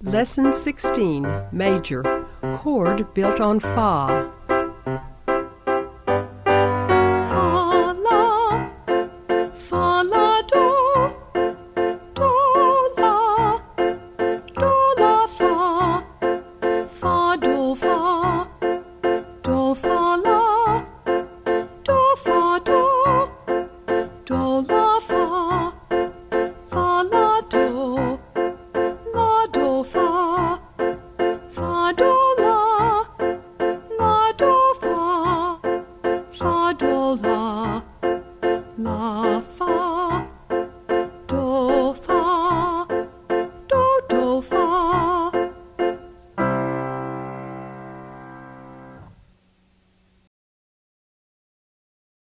Lesson 16, Major, chord built on Fa. Fa la do, do la fa, fa do fa, do fa la, do fa do la fa, fa la do fa, fa do la do fa, fa do la